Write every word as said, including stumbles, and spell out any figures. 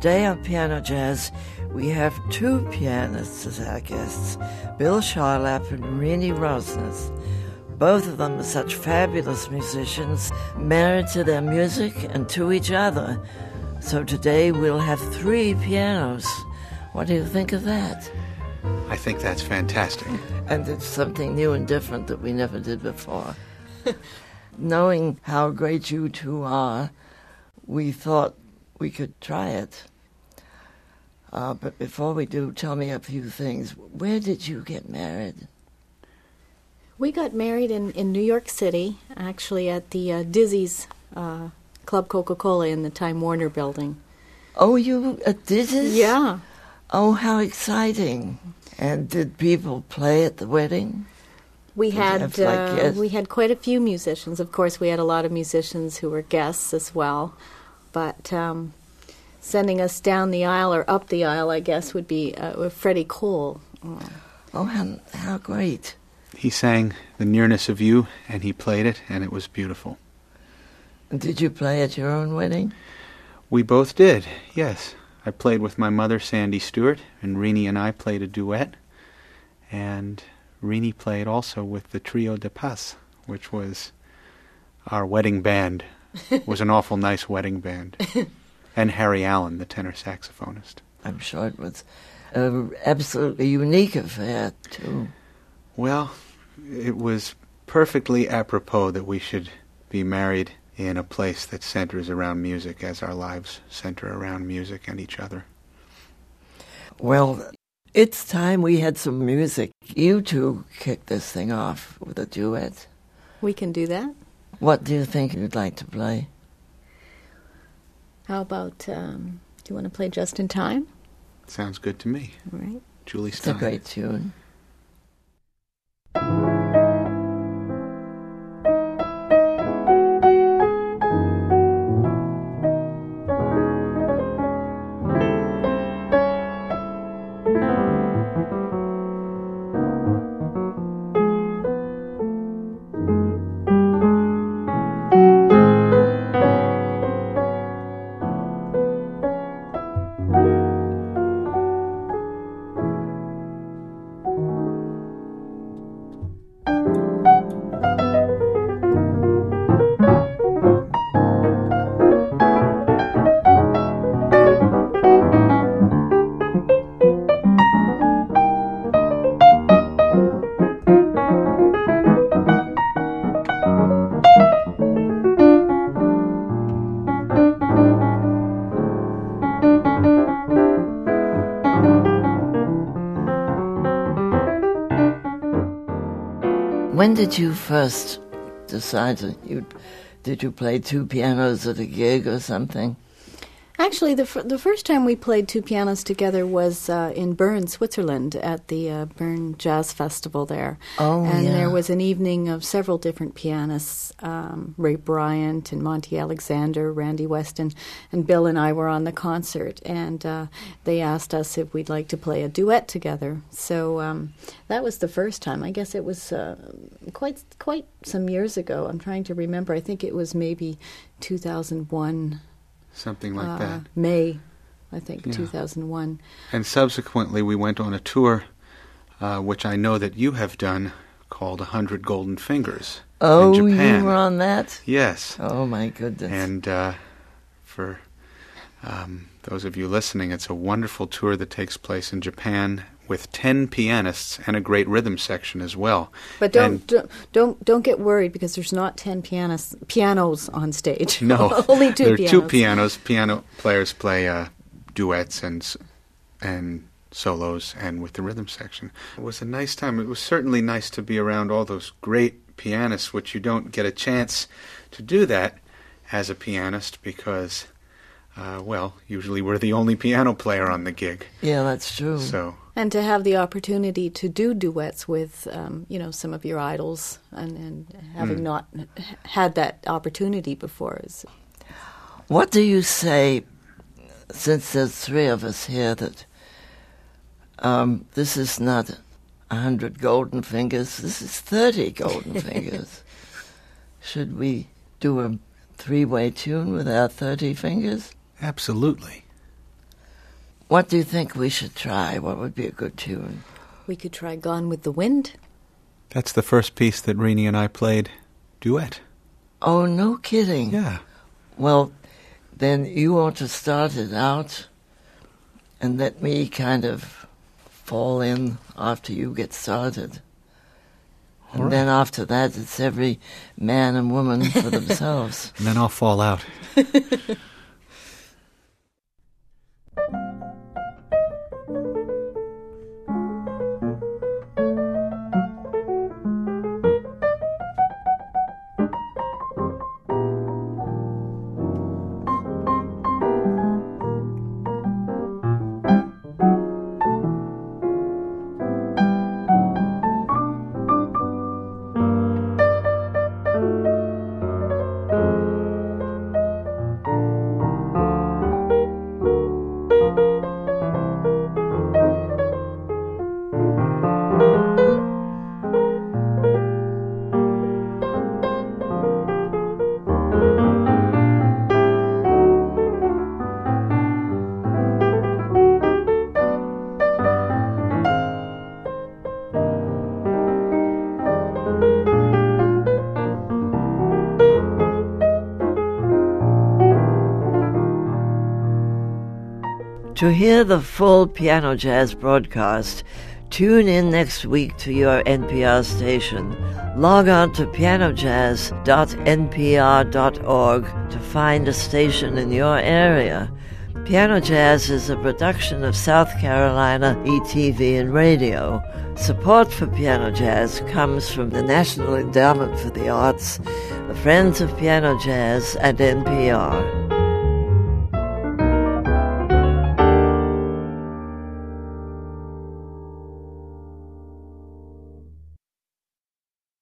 today on Piano Jazz, we have two pianists as our guests, Bill Charlap and Rennie Rosnes. Both of them are such fabulous musicians, married to their music and to each other. So today we'll have three pianos. What do you think of that? I think that's fantastic. And it's something new and different that we never did before. Knowing how great you two are, we thought we could try it. Uh, but before we do, tell me a few things. Where did you get married? We got married in, in New York City, actually at the uh, Dizzy's uh, Club Coca-Cola in the Time Warner building. Oh, you at Dizzy's? Yeah. Oh, how exciting. And did people play at the wedding? We Did had have, like, uh, guests? we had quite a few musicians. Of course, we had a lot of musicians who were guests as well. But um, sending us down the aisle, or up the aisle, I guess, would be uh, Freddie Cole. Oh, oh how, how great. He sang The Nearness of You, and he played it, and it was beautiful. Did you play at your own wedding? We both did, yes. I played with my mother, Sandy Stewart, and Rennie and I played a duet. And Rennie played also with the Trio de Paz, which was our wedding band. It was an awful nice wedding band. And Harry Allen, the tenor saxophonist. I'm sure it was an absolutely unique affair, too. Well, it was perfectly apropos that we should be married in a place that centers around music, as our lives center around music and each other. Well, it's time we had some music. You two kick this thing off with a duet. We can do that. What do you think you'd like to play? How about, um, do you want to play Just in Time? Sounds good to me. All right. Julie It's Stein. a great tune. When did you first decide that you did you play two pianos at a gig or something? Actually, the f- the first time we played two pianos together was uh, in Bern, Switzerland, at the uh, Bern Jazz Festival there. Oh, and yeah. there was an evening of several different pianists, um, Ray Bryant and Monty Alexander, Randy Weston, and Bill and I were on the concert, and uh, they asked us if we'd like to play a duet together. So um, that was the first time. I guess it was uh, quite quite some years ago. I'm trying to remember. I think it was maybe two thousand one. Something like uh, that. May, I think, Yeah. two thousand one. And subsequently we went on a tour, uh, which I know that you have done, called A Hundred Golden Fingers Oh, in Japan. you were on that? Yes. Oh, my goodness. And uh, for um, those of you listening, it's a wonderful tour that takes place in Japan with ten pianists and a great rhythm section as well. But don't And- don't don't, don't get worried, because there's not ten pianos pianos on stage. No, only two there are pianos. two pianos. Piano players play uh, duets and s- and solos, and with the rhythm section. It was a nice time. It was certainly nice to be around all those great pianists, which you don't get a chance to do that as a pianist because, uh, well, usually we're the only piano player on the gig. Yeah, that's true. So And to have the opportunity to do duets with, um, you know, some of your idols, and, and having Mm. not h- had that opportunity before is. What do you say, since there's three of us here, that um, this is not a hundred golden fingers, this is thirty golden fingers. Should we do a three-way tune with our thirty fingers? absolutely. What do you think we should try? What would be a good tune? We could try Gone with the Wind. That's the first piece that Renee and I played duet. Oh, no kidding. Yeah. Well, then you ought to start it out and let me kind of fall in after you get started. All And right. then after that, it's every man and woman for themselves. And then I'll fall out. To hear the full Piano Jazz broadcast, tune in next week to your N P R station. Log on to piano jazz dot n p r dot org to find a station in your area. Piano Jazz is a production of South Carolina E T V and Radio. Support for Piano Jazz comes from the National Endowment for the Arts, the Friends of Piano Jazz, and N P R.